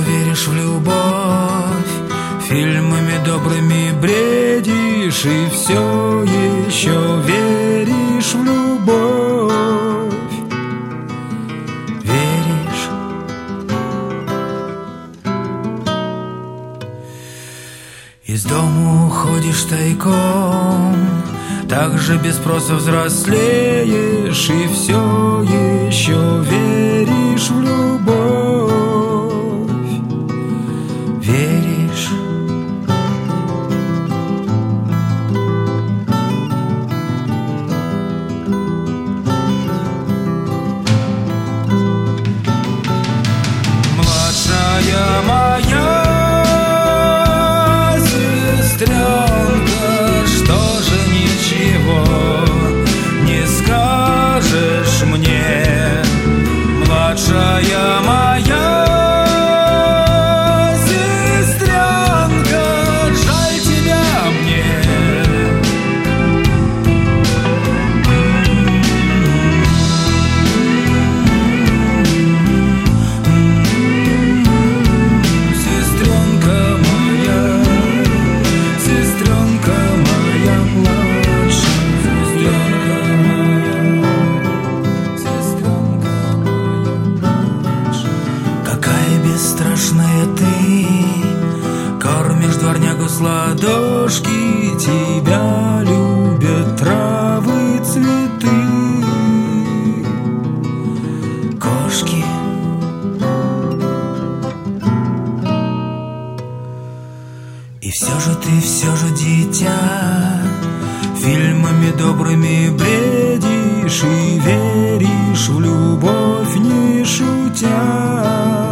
веришь в любовь, фильмами добрыми бредишь и все еще веришь в любовь. Веришь? Из дома уходишь тайком, также без спроса взрослеешь и все еще веришь в любовь. Веришь? Младшая моя сестренка, что же ничего не скажешь мне? Младшая моя сестренка, жаль тебя мне. Сестренка моя, сестренка моя младшая, сестренка моя, сестренка моя младшая. Какая бесстрашная ты, кормишь дворнягу с ладошки, тебя любят травы, цветы, кошки. И все же ты, все же дитя, фильмами добрыми бредишь и веришь в любовь, не шутя.